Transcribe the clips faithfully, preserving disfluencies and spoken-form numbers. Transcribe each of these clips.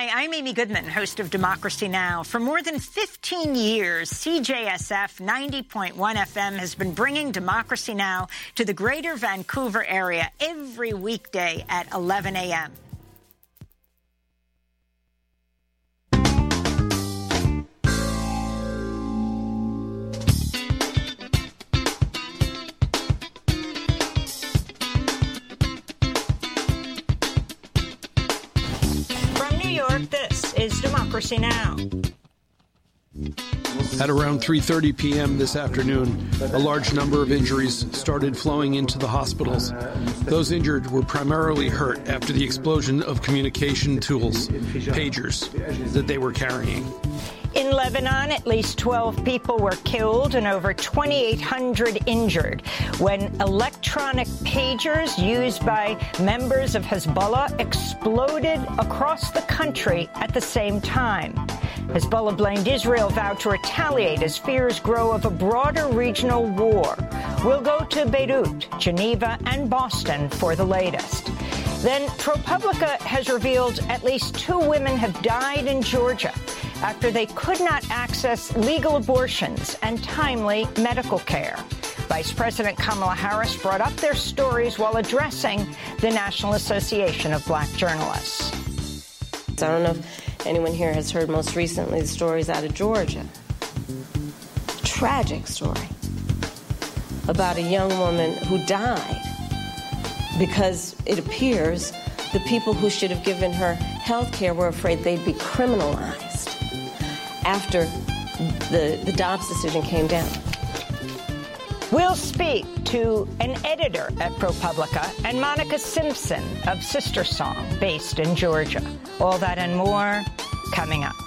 Hi, I'm Amy Goodman, host of Democracy Now! For more than fifteen years, C J S F ninety point one F M has been bringing Democracy Now! To the greater Vancouver area every weekday at eleven a m This is Democracy Now! At around three thirty p m this afternoon, a large number of injuries started flowing into the hospitals. Those injured were primarily hurt after the explosion of communication tools, pagers, that they were carrying. In Lebanon, at least twelve people were killed and over twenty-eight hundred injured when electronic pagers used by members of Hezbollah exploded across the country at the same time. Hezbollah blamed Israel, vowed to retaliate as fears grow of a broader regional war. We'll go to Beirut, Geneva, and Boston for the latest. Then, ProPublica has revealed at least two women have died in Georgia after they could not access legal abortions and timely medical care. Vice President Kamala Harris brought up their stories while addressing the National Association of Black Journalists. I don't know if anyone here has heard most recently the stories out of Georgia. Tragic story about a young woman who died because it appears the people who should have given her health care were afraid they'd be criminalized after the, the Dobbs decision came down. We'll speak to an editor at ProPublica and Monica Simpson of Sister Song, based in Georgia. All that and more coming up.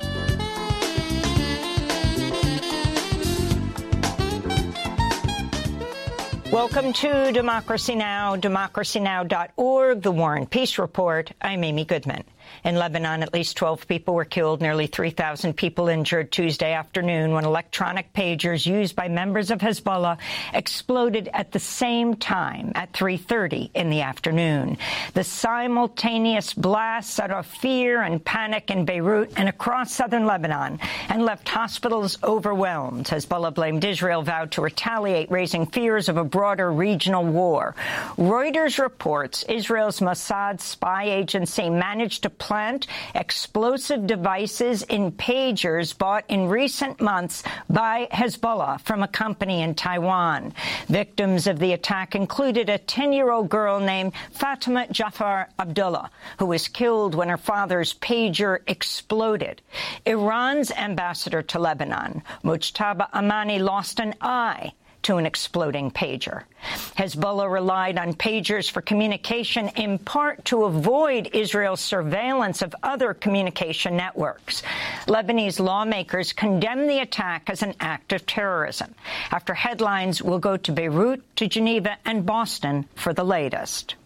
Welcome to Democracy Now!, democracy now dot org, The War and Peace Report. I'm Amy Goodman. In Lebanon, at least twelve people were killed, nearly three thousand people injured Tuesday afternoon when electronic pagers used by members of Hezbollah exploded at the same time at three thirty in the afternoon. The simultaneous blasts set off fear and panic in Beirut and across southern Lebanon and left hospitals overwhelmed. Hezbollah blamed Israel, vowed to retaliate, raising fears of a broader regional war. Reuters reports Israel's Mossad spy agency managed to plant explosive devices in pagers bought in recent months by Hezbollah from a company in Taiwan. Victims of the attack included a ten-year-old girl named Fatima Jafar Abdullah, who was killed when her father's pager exploded. Iran's ambassador to Lebanon, Mujtaba Amani, lost an eye to an exploding pager. Hezbollah relied on pagers for communication in part to avoid Israel's surveillance of other communication networks. Lebanese lawmakers condemn the attack as an act of terrorism. After headlines, we'll go to Beirut, to Geneva, and Boston for the latest.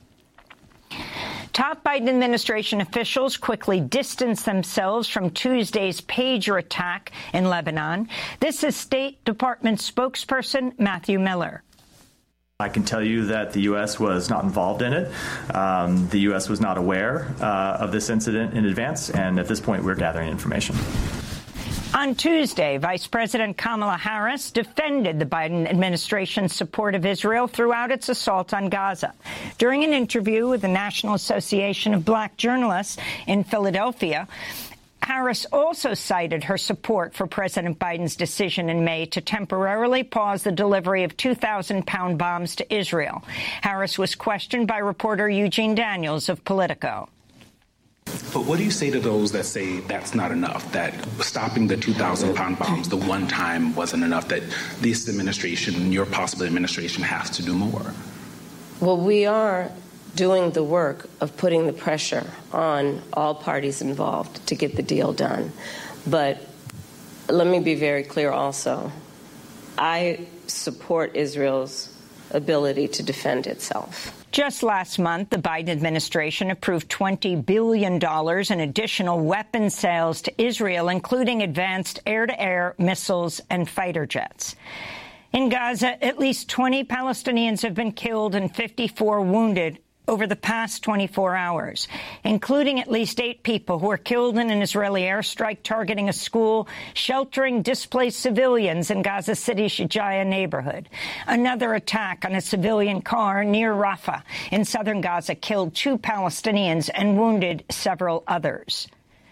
Top Biden administration officials quickly distanced themselves from Tuesday's pager attack in Lebanon. This is State Department spokesperson Matthew Miller. I can tell you that the U S was not involved in it. Um, the U S was not aware uh, of this incident in advance, and at this point, we're gathering information. On Tuesday, Vice President Kamala Harris defended the Biden administration's support of Israel throughout its assault on Gaza. During an interview with the National Association of Black Journalists in Philadelphia, Harris also cited her support for President Biden's decision in May to temporarily pause the delivery of two thousand pound bombs to Israel. Harris was questioned by reporter Eugene Daniels of Politico. But what do you say to those that say that's not enough, that stopping the two thousand pound bombs the one time wasn't enough, that this administration, your possible administration, has to do more? Well, we are doing the work of putting the pressure on all parties involved to get the deal done. But let me be very clear also. I support Israel's ability to defend itself. Just last month, the Biden administration approved twenty billion dollars in additional weapon sales to Israel, including advanced air-to-air missiles and fighter jets. In Gaza, at least twenty Palestinians have been killed and fifty-four wounded over the past twenty-four hours, including at least eight people who were killed in an Israeli airstrike targeting a school sheltering displaced civilians in Gaza City's Shijaya neighborhood. Another attack on a civilian car near Rafah in southern Gaza killed two Palestinians and wounded several others.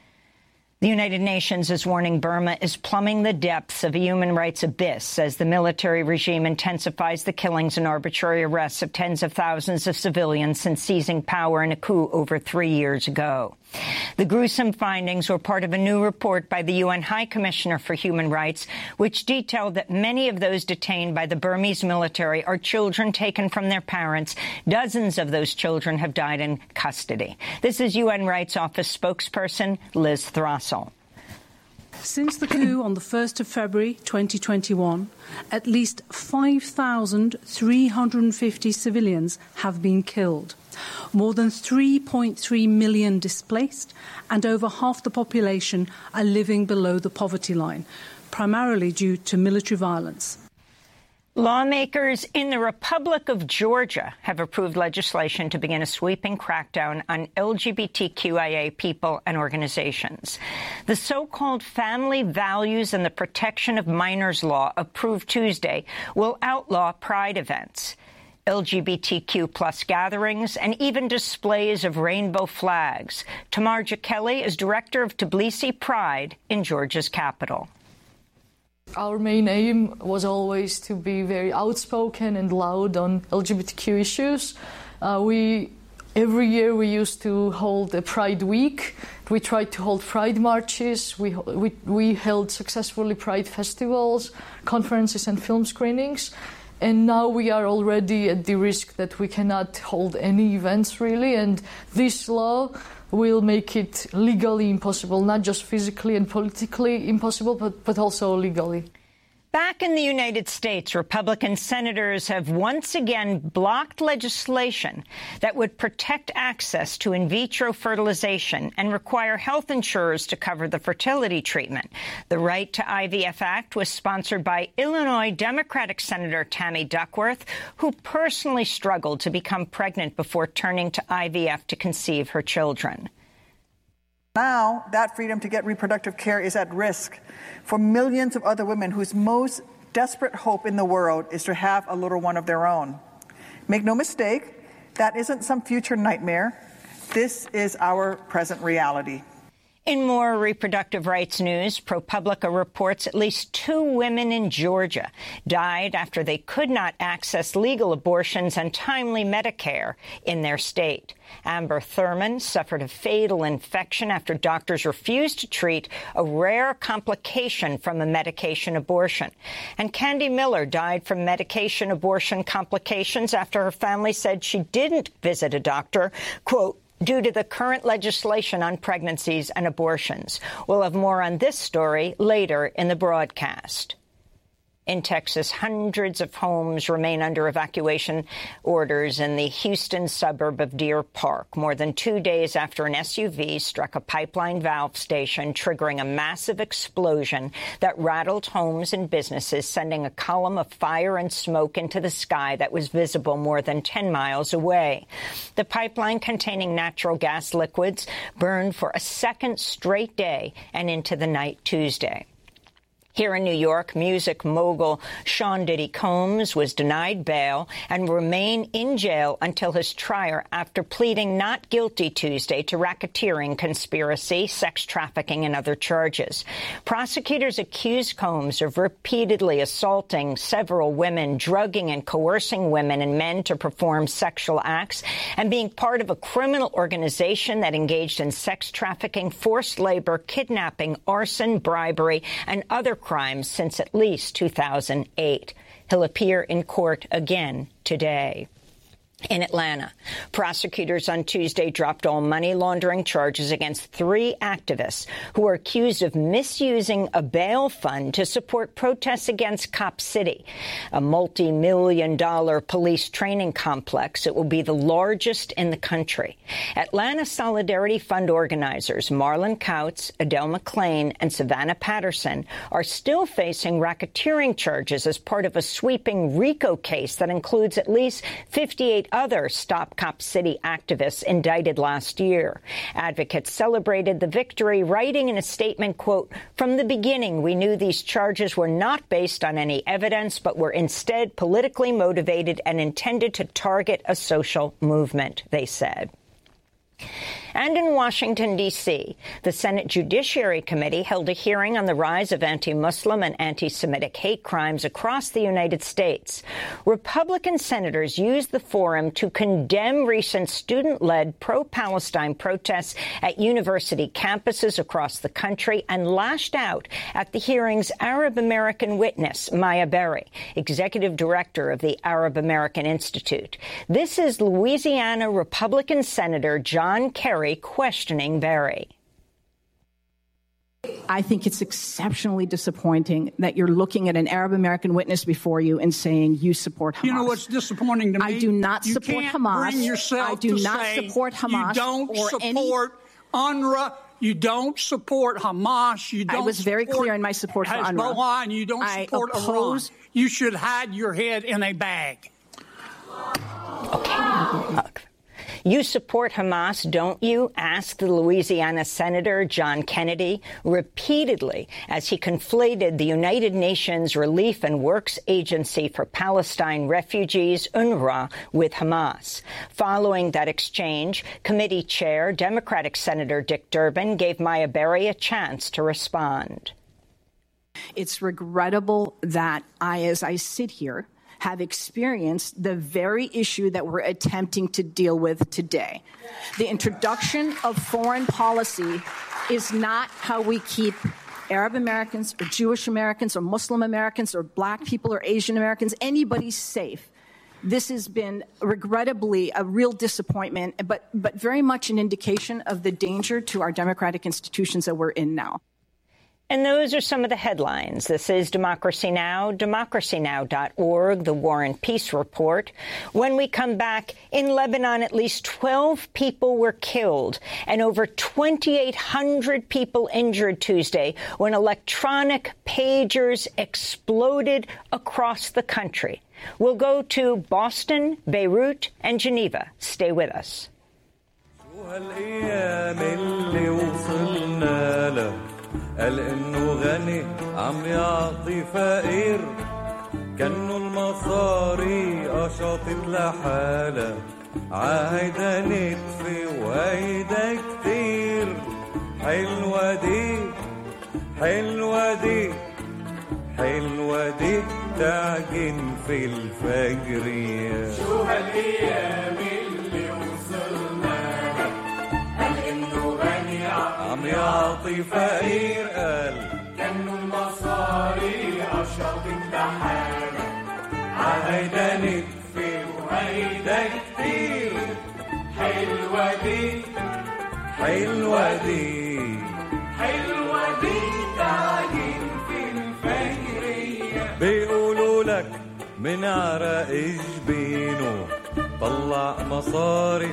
The United Nations is warning Burma is plumbing the depths of a human rights abyss as the military regime intensifies the killings and arbitrary arrests of tens of thousands of civilians since seizing power in a coup over three years ago. The gruesome findings were part of a new report by the U N High Commissioner for Human Rights, which detailed that many of those detained by the Burmese military are children taken from their parents. Dozens of those children have died in custody. This is U N Rights Office spokesperson Liz Throssell. Since the coup on the first of February twenty twenty-one, at least five thousand three hundred fifty civilians have been killed, more than three point three million displaced, and over half the population are living below the poverty line, primarily due to military violence. Lawmakers in the Republic of Georgia have approved legislation to begin a sweeping crackdown on L G B T Q I A people and organizations. The so-called Family Values and the Protection of Minors Law, approved Tuesday, will outlaw pride events, L G B T Q plus gatherings, and even displays of rainbow flags. Tamarja Kelly is director of Tbilisi Pride in Georgia's capital. Our main aim was always to be very outspoken and loud on L G B T Q issues. Uh, we every year we used to hold a Pride Week. We tried to hold Pride marches. We we we held successfully Pride festivals, conferences, and film screenings. And now we are already at the risk that we cannot hold any events really. And this law will make it legally impossible, not just physically and politically impossible, but, but also legally. Back in the United States, Republican senators have once again blocked legislation that would protect access to in vitro fertilization and require health insurers to cover the fertility treatment. The Right to I V F Act was sponsored by Illinois Democratic Senator Tammy Duckworth, who personally struggled to become pregnant before turning to I V F to conceive her children. Now, that freedom to get reproductive care is at risk for millions of other women whose most desperate hope in the world is to have a little one of their own. Make no mistake, that isn't some future nightmare. This is our present reality. In more reproductive rights news, ProPublica reports at least two women in Georgia died after they could not access legal abortions and timely Medicare in their state. Amber Thurman suffered a fatal infection after doctors refused to treat a rare complication from a medication abortion. And Candy Miller died from medication abortion complications after her family said she didn't visit a doctor, quote, due to the current legislation on pregnancies and abortions. We'll have more on this story later in the broadcast. In Texas, hundreds of homes remain under evacuation orders in the Houston suburb of Deer Park, more than two days after an S U V struck a pipeline valve station, triggering a massive explosion that rattled homes and businesses, sending a column of fire and smoke into the sky that was visible more than ten miles away. The pipeline containing natural gas liquids burned for a second straight day and into the night Tuesday. Here in New York, music mogul Sean Diddy Combs was denied bail and will remain in jail until his trial after pleading not guilty Tuesday to racketeering, conspiracy, sex trafficking, and other charges. Prosecutors accused Combs of repeatedly assaulting several women, drugging and coercing women and men to perform sexual acts, and being part of a criminal organization that engaged in sex trafficking, forced labor, kidnapping, arson, bribery, and other crimes since at least two thousand eight. He'll appear in court again today. In Atlanta, prosecutors on Tuesday dropped all money laundering charges against three activists who were accused of misusing a bail fund to support protests against Cop City, a multi-million dollar police training complex. It will be the largest in the country. Atlanta Solidarity Fund organizers Marlon Kautz, Adele McClain, and Savannah Patterson are still facing racketeering charges as part of a sweeping RICO case that includes at least fifty-eight eight other Stop Cop City activists indicted last year. Advocates celebrated the victory, writing in a statement, quote, "From the beginning, we knew these charges were not based on any evidence, but were instead politically motivated and intended to target a social movement," they said. And in Washington, D C, the Senate Judiciary Committee held a hearing on the rise of anti-Muslim and anti-Semitic hate crimes across the United States. Republican senators used the forum to condemn recent student-led pro-Palestine protests at university campuses across the country and lashed out at the hearing's Arab American witness, Maya Berry, executive director of the Arab American Institute. This is Louisiana Republican Senator John Kerry questioning Berry. I think it's exceptionally disappointing that you're looking at an Arab American witness before you and saying you support Hamas. You know what's disappointing to me? I do not you support can't Hamas. Bring yourself I do to not say support Hamas. You don't or support any... UNRWA. You don't support Hamas. You don't. I was very clear in my support for Hezbollah, UNRWA. and you don't I support oppose... Iran. You should hide your head in a bag. Okay. You support Hamas, don't you? Asked the Louisiana Senator John Kennedy repeatedly as he conflated the United Nations Relief and Works Agency for Palestine Refugees, UNRWA, with Hamas. Following that exchange, committee chair, Democratic Senator Dick Durbin, gave Maya Berry a chance to respond. It's regrettable that I, as I sit here, have experienced the very issue that we're attempting to deal with today. The introduction of foreign policy is not how we keep Arab Americans or Jewish Americans or Muslim Americans or black people or Asian Americans, anybody safe. This has been regrettably a real disappointment, but, but very much an indication of the danger to our democratic institutions that we're in now. And those are some of the headlines. This is Democracy Now!, democracy now dot org, the War and Peace Report. When we come back, in Lebanon, at least twelve people were killed and over twenty-eight hundred people injured Tuesday when electronic pagers exploded across the country. We'll go to Boston, Beirut, and Geneva. Stay with us. قال إنه غني عم يعطي فقير كأنه المصاري قشطت لحالها عهيدا نتفي وهيدا كتير حلوة دي حلوة دي حلوة دي تعجن في الفجرية شو هالأيام اللي وصلنا قال إنه غني عم يعطي فقير قال كأنه المصاري قشطت لحالها عهيدا نتفي وهيدا كتير حلوة دي حلوة دي حلوة دي تعجن في الفجرية بيقولوا لك من عرق جبينه طلع مصاري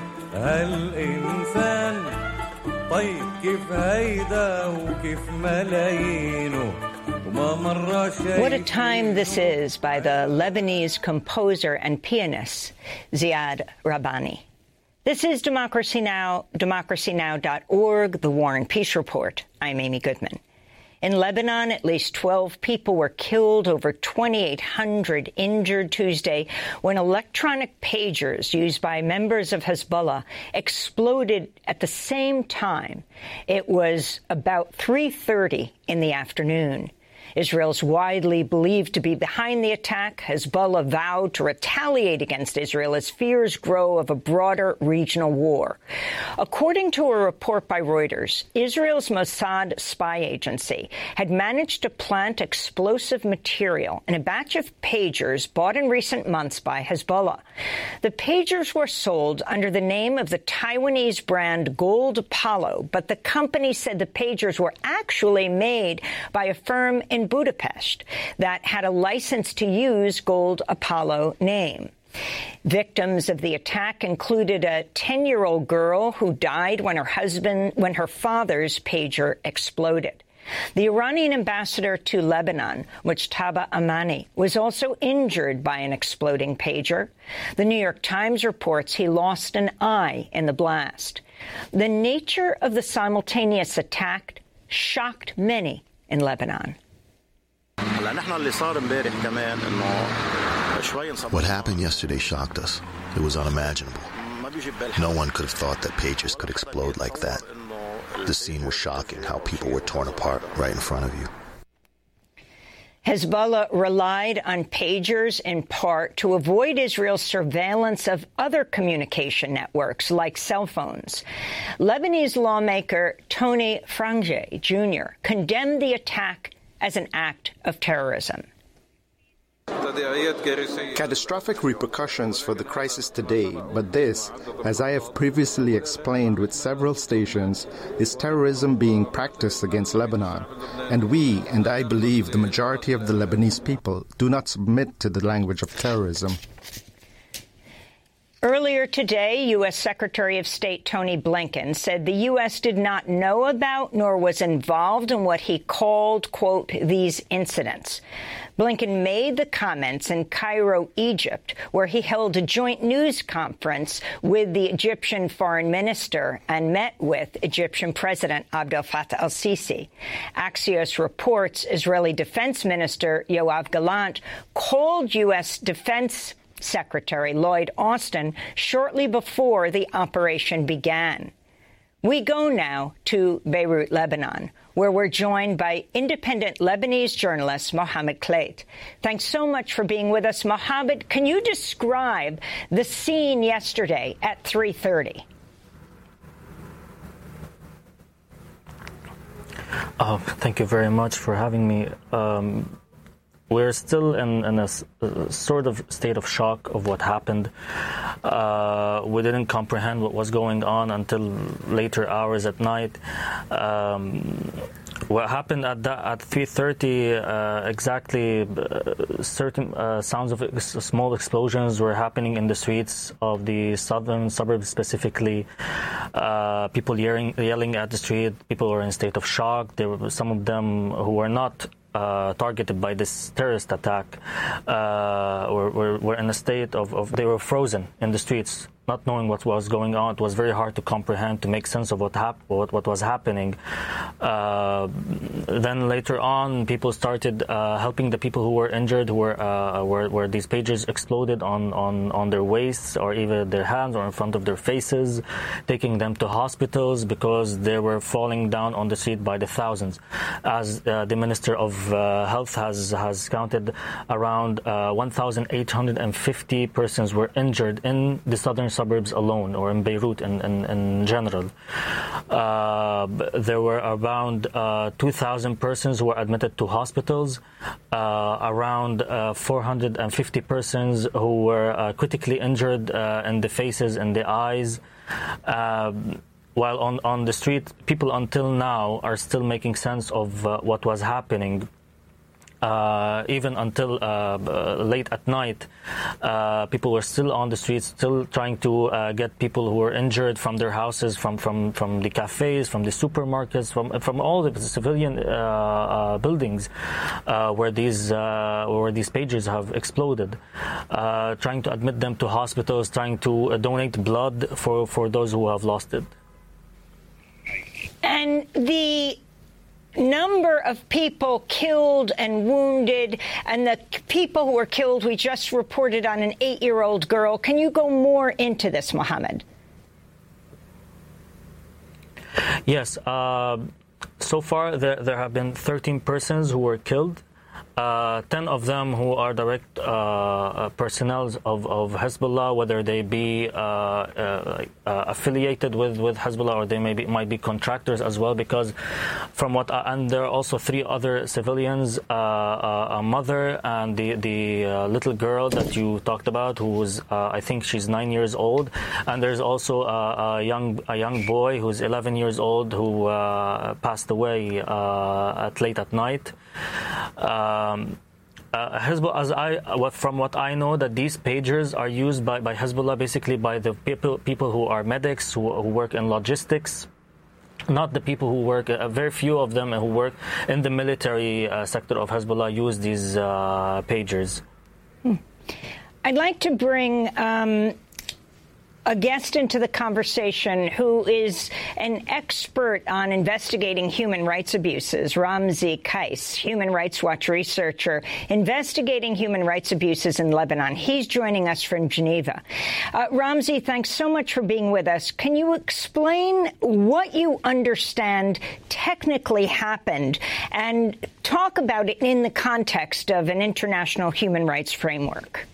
هالإنسان طيب كيف هيدا وكيف ملايينه وما مرة شيء. What a time this is by the Lebanese composer and pianist Ziad Rabbani. This is Democracy Now!, democracy now dot org, the War and Peace Report. I'm Amy Goodman. In Lebanon, at least twelve people were killed, over twenty-eight hundred injured Tuesday when electronic pagers used by members of Hezbollah exploded at the same time. It was about three thirty in the afternoon. Israel's widely believed to be behind the attack. Hezbollah vowed to retaliate against Israel as fears grow of a broader regional war. According to a report by Reuters, Israel's Mossad spy agency had managed to plant explosive material in a batch of pagers bought in recent months by Hezbollah. The pagers were sold under the name of the Taiwanese brand Gold Apollo, but the company said the pagers were actually made by a firm in Budapest that had a license to use Gold Apollo name. Victims of the attack included a ten-year-old girl who died when her husband, when her father's pager exploded. The Iranian ambassador to Lebanon, Mujtaba Amani, was also injured by an exploding pager. The New York Times reports he lost an eye in the blast. The nature of the simultaneous attack shocked many in Lebanon. What happened yesterday shocked us. It was unimaginable. No one could have thought that pagers could explode like that. The scene was shocking, how people were torn apart right in front of you. Hezbollah relied on pagers in part to avoid Israel's surveillance of other communication networks like cell phones. Lebanese lawmaker Tony Frangé, Junior condemned the attack as an act of terrorism. Catastrophic repercussions for the crisis today, but this, as I have previously explained with several stations, is terrorism being practiced against Lebanon. And we, and I believe the majority of the Lebanese people, do not submit to the language of terrorism. Earlier today, U S. Secretary of State Tony Blinken said the U S did not know about nor was involved in what he called, quote, these incidents. Blinken made the comments in Cairo, Egypt, where he held a joint news conference with the Egyptian foreign minister and met with Egyptian President Abdel Fattah al-Sisi. Axios reports Israeli Defense Minister Yoav Gallant called U S. Defense Secretary Lloyd Austin shortly before the operation began. We go now to Beirut, Lebanon, where we're joined by independent Lebanese journalist Mohammed Klait. Thanks so much for being with us. Mohammed, can you describe the scene yesterday at three thirty? Uh, thank you very much for having me. Um, We're still in, in a, a sort of state of shock of what happened. Uh, we didn't comprehend what was going on until later hours at night. Um, what happened at that, at three thirty, uh, exactly, uh, certain uh, sounds of ex small explosions were happening in the streets of the southern suburbs specifically. Uh, people yelling, yelling at the street. People were in a state of shock. There were some of them who were not Uh, targeted by this terrorist attack, uh, were, were, were in a state of, of, they were frozen in the streets, not knowing what was going on. It was very hard to comprehend, to make sense of what, hap what, what was happening. Uh, then later on, people started uh, helping the people who were injured, who were, uh, where, where these pagers exploded on, on, on their waists or even their hands or in front of their faces, taking them to hospitals because they were falling down on the street by the thousands. As uh, the Minister of uh, Health has, has counted, around uh, one thousand eight hundred fifty persons were injured in the southern suburbs alone, or in Beirut in, in, in general. Uh, there were around uh, two thousand persons who were admitted to hospitals, uh, around uh, four hundred fifty persons who were uh, critically injured uh, in the faces and the eyes. Uh, while on, on the street, people until now are still making sense of uh, what was happening. Uh, even until uh, late at night, uh, people were still on the streets, still trying to uh, get people who were injured from their houses, from from from the cafes, from the supermarkets, from from all the civilian uh, uh, buildings uh, where these uh, where these pagers have exploded. Uh, trying to admit them to hospitals, trying to uh, donate blood for for those who have lost it. And the number of people killed and wounded, and the people who were killed, we just reported on an eight-year-old girl. Can you go more into this, Mohammed? Yes. Uh, so far, there, there have been thirteen persons who were killed. Uh, ten of them who are direct uh, personnel of, of Hezbollah, whether they be uh, uh, uh, affiliated with, with Hezbollah or they may be, might be contractors as well, because from what, I, and there are also three other civilians, uh, uh, a mother and the, the uh, little girl that you talked about, who was, uh, I think she's nine years old, and there's also a, a young a young boy who's eleven years old who uh, passed away uh, at late at night. Um, uh, Hezbollah, as I, what, from what I know, that these pagers are used by, by Hezbollah basically by the people people who are medics, who, who work in logistics, not the people who work, uh, very few of them who work in the military uh, sector of Hezbollah use these uh, pagers. Hmm. I'd like to bring um, a guest into the conversation who is an expert on investigating human rights abuses, Ramzi Qais, Human Rights Watch researcher investigating human rights abuses in Lebanon. He's joining us from Geneva. Uh, Ramzi, thanks so much for being with us. Can you explain what you understand technically happened and talk about it in the context of an international human rights framework?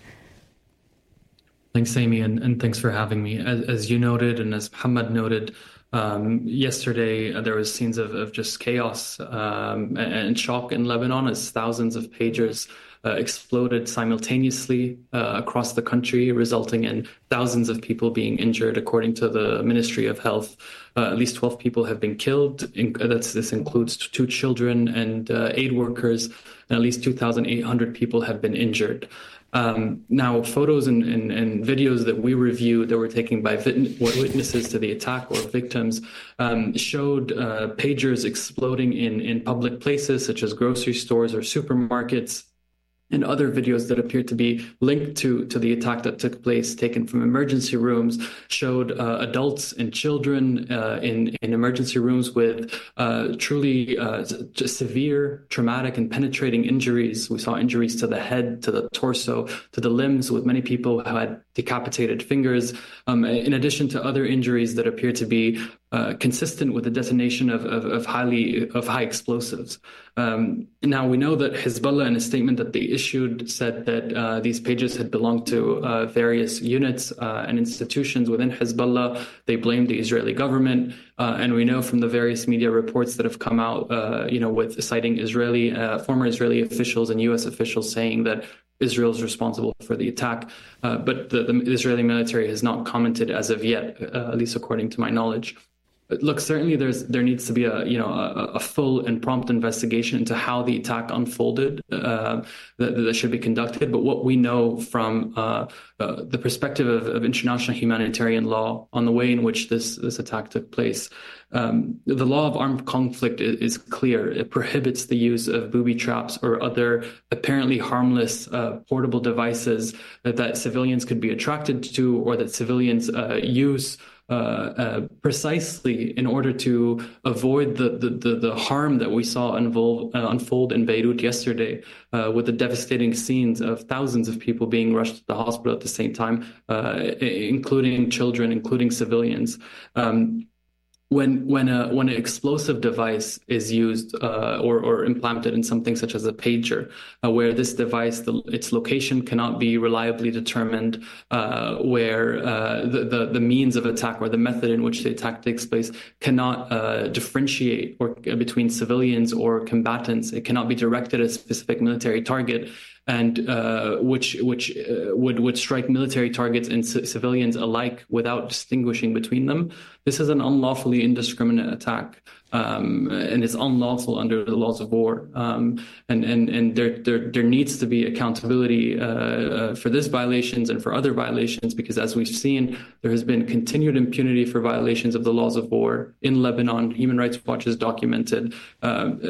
Thanks, Amy, and, and thanks for having me. As, as you noted, and as Mohammed noted, um, yesterday uh, there was scenes of, of just chaos um, and, and shock in Lebanon as thousands of pagers uh, exploded simultaneously uh, across the country, resulting in thousands of people being injured. According to the Ministry of Health, uh, at least twelve people have been killed. In, that's, this includes two children and uh, aid workers, and at least two thousand eight hundred people have been injured. Um, now, photos and, and, and videos that we reviewed that were taken by vit- witnesses to the attack or victims um, showed uh, pagers exploding in, in public places such as grocery stores or supermarkets, and other videos that appeared to be linked to, to the attack that took place, taken from emergency rooms, showed uh, adults and children uh, in, in emergency rooms with uh, truly uh, severe, traumatic, and penetrating injuries. We saw injuries to the head, to the torso, to the limbs, with many people who had decapitated fingers, um, in addition to other injuries that appear to be Uh, consistent with the detonation of, of, of highly of high explosives. Um, now we know that Hezbollah, in a statement that they issued, said that uh, these pages had belonged to uh, various units uh, and institutions within Hezbollah. They blamed the Israeli government, uh, and we know from the various media reports that have come out, uh, you know, with citing Israeli uh, former Israeli officials and U S officials saying that Israel is responsible for the attack, uh, but the, the Israeli military has not commented as of yet, uh, at least according to my knowledge. Look, certainly there's there needs to be a you know a, a full and prompt investigation into how the attack unfolded uh, that, that should be conducted. But what we know from uh, uh, the perspective of, of international humanitarian law on the way in which this this attack took place, um, the law of armed conflict is, is clear. It prohibits the use of booby traps or other apparently harmless uh, portable devices that, that civilians could be attracted to or that civilians uh, use. Uh, uh, precisely in order to avoid the, the, the, the harm that we saw unfold, uh, unfold in Beirut yesterday, uh, with the devastating scenes of thousands of people being rushed to the hospital at the same time, uh, including children, including civilians. Um, When when a when an explosive device is used uh, or or implanted in something such as a pager, uh, where this device, the, its location cannot be reliably determined, uh, where uh, the, the the means of attack or the method in which the attack takes place cannot uh, differentiate or uh, between civilians or combatants, it cannot be directed at a specific military target, and uh, which which uh, would would strike military targets and c- civilians alike without distinguishing between them. This is an unlawfully indiscriminate attack, um, and it's unlawful under the laws of war. Um, and and and there there there needs to be accountability uh, uh, for this violations and for other violations, because as we've seen, there has been continued impunity for violations of the laws of war in Lebanon. Human Rights Watch has documented uh,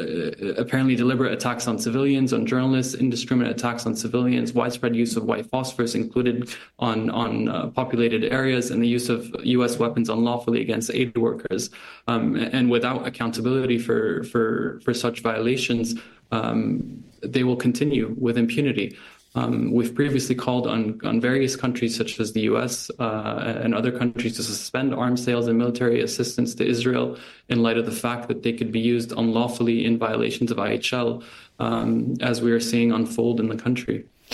uh, apparently deliberate attacks on civilians, on journalists, indiscriminate attacks on civilians, widespread use of white phosphorus, included on on uh, populated areas, and the use of U S weapons unlawfully against aid workers, um, and without accountability for for for such violations, um, they will continue with impunity. Um, we've previously called on, on various countries such as the U S uh, and other countries to suspend arms sales and military assistance to Israel in light of the fact that they could be used unlawfully in violations of I H L, um, as we are seeing unfold in the country.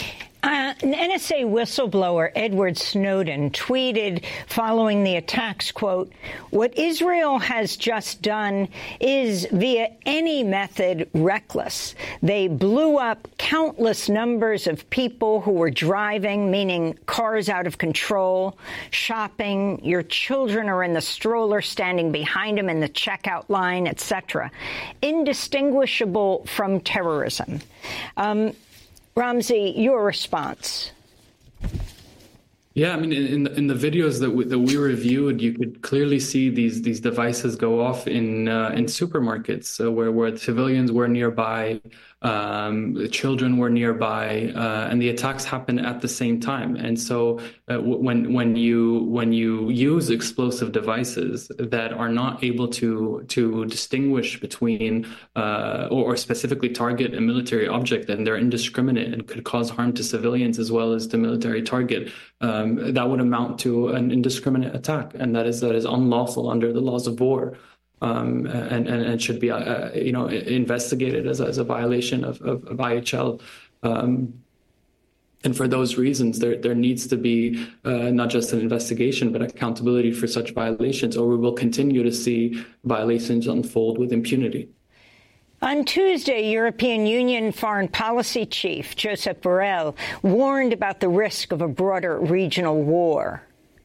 Uh, an N S A whistleblower, Edward Snowden, tweeted following the attacks, quote, "What Israel has just done is, via any method, reckless. They blew up countless numbers of people who were driving, meaning cars out of control, shopping, your children are in the stroller standing behind them in the checkout line, et cetera. Indistinguishable from terrorism." Um, Ramzi, your response. Yeah, I mean, in the, in the videos that we, that we reviewed, you could clearly see these these devices go off in uh, in supermarkets, so where where civilians were nearby, um, the children were nearby, uh, and the attacks happened at the same time. And so, uh, when when you when you use explosive devices that are not able to to distinguish between uh, or, or specifically target a military object, and they're indiscriminate and could cause harm to civilians as well as the military target. Um, that would amount to an indiscriminate attack, and that is that is unlawful under the laws of war, um, and, and and should be uh, you know investigated as a, as a violation of, of, of I H L. Um, and for those reasons, there there needs to be uh, not just an investigation, but accountability for such violations, or we will continue to see violations unfold with impunity. On Tuesday, European Union Foreign Policy Chief Josep Borrell warned about the risk of a broader regional war.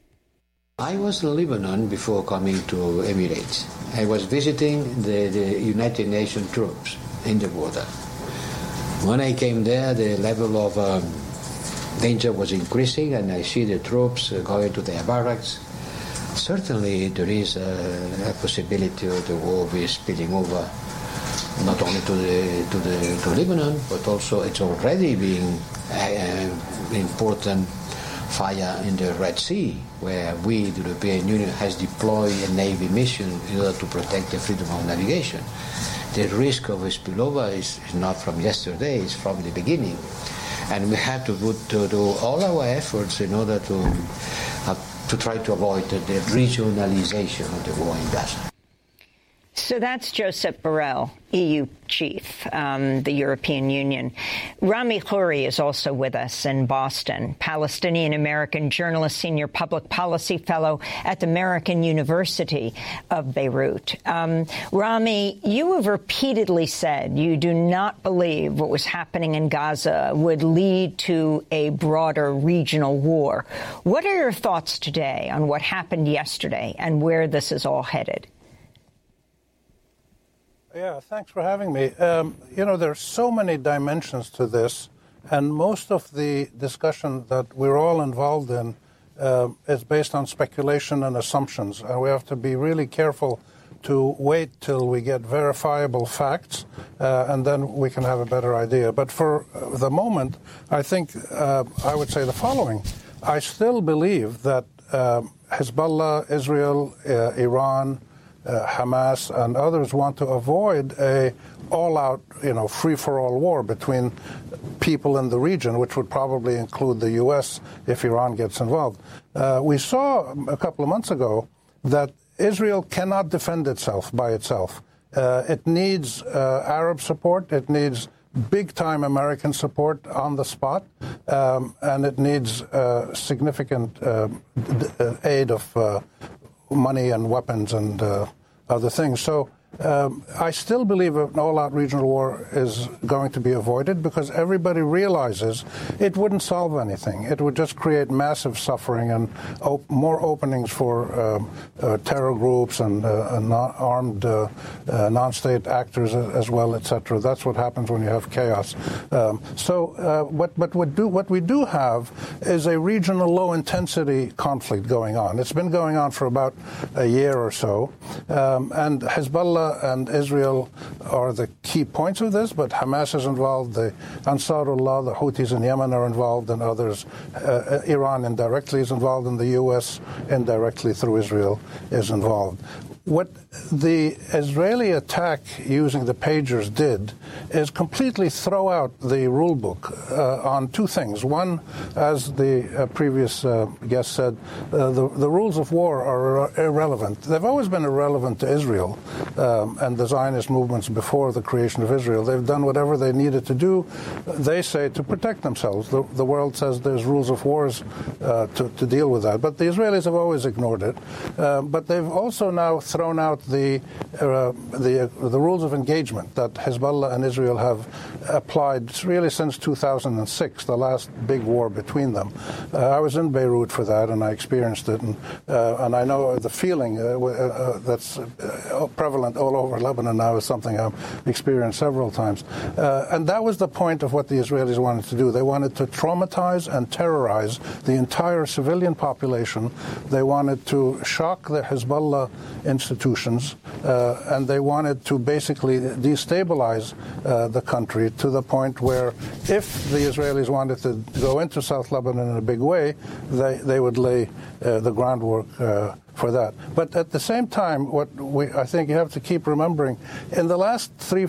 I was in Lebanon before coming to Emirates. I was visiting the, the United Nations troops in the border. When I came there, the level of um, danger was increasing, and I see the troops going to their barracks. Certainly, there is a, a possibility of the war be spilling over, not only to the to the to Lebanon, but also it's already being an important fire in the Red Sea, where we, the European Union, has deployed a Navy mission in order to protect the freedom of navigation. The risk of a spillover is, is not from yesterday; it's from the beginning, and we have to, put, to do all our efforts in order to uh, to try to avoid the, the regionalization of the war in Gaza. So that's Josep Borrell, E U chief, um, the European Union. Rami Khouri is also with us in Boston, Palestinian-American journalist, senior public policy fellow at the American University of Beirut. Um, Rami, you have repeatedly said you do not believe what was happening in Gaza would lead to a broader regional war. What are your thoughts today on what happened yesterday and where this is all headed? Yeah, thanks for having me. Um, you know, there are so many dimensions to this, and most of the discussion that we're all involved in uh, is based on speculation and assumptions, and we have to be really careful to wait till we get verifiable facts, uh, and then we can have a better idea. But for the moment, I think uh, I would say the following. I still believe that uh, Hezbollah, Israel, uh, Iran, Uh, Hamas and others want to avoid a all-out, you know, free-for-all war between people in the region, which would probably include the U S if Iran gets involved. Uh, we saw a couple of months ago that Israel cannot defend itself by itself. Uh, it needs uh, Arab support. It needs big-time American support on the spot, um, and it needs uh, significant uh, d- aid of uh, money and weapons and uh, other things. So um, I still believe an all-out regional war is going to be avoided because everybody realizes it wouldn't solve anything. It would just create massive suffering and op- more openings for uh, uh, terror groups and, uh, and non- armed uh, uh, non-state actors as well, et cetera. That's what happens when you have chaos. Um, so uh, what, but what, do, what we do have is a regional low-intensity conflict going on. It's been going on for about a year or so, um, and Hezbollah and Israel are the key points of this, but Hamas is involved, the Ansarullah, the Houthis in Yemen are involved, and others. Uh, Iran indirectly is involved, and the U S indirectly through Israel is involved. What the Israeli attack using the pagers did is completely throw out the rule book uh, on two things. One, as the uh, previous uh, guest said, uh, the, the rules of war are irrelevant. They've always been irrelevant to Israel um, and the Zionist movements before the creation of Israel. They've done whatever they needed to do, they say, to protect themselves. The, the world says there's rules of wars uh, to, to deal with that. But the Israelis have always ignored it. Uh, but they've also now thrown out the uh, the uh, the rules of engagement that Hezbollah and Israel have applied really since two thousand six, the last big war between them. Uh, I was in Beirut for that, and I experienced it, and uh, and I know the feeling uh, uh, that's uh, prevalent all over Lebanon now is something I've experienced several times. Uh, and that was the point of what the Israelis wanted to do. They wanted to traumatize and terrorize the entire civilian population. They wanted to shock the Hezbollah institutions, uh, and they wanted to basically destabilize uh, the country to the point where if the Israelis wanted to go into South Lebanon in a big way, they, they would lay uh, the groundwork uh, for that. But at the same time, what we, I think you have to keep remembering, in the last three,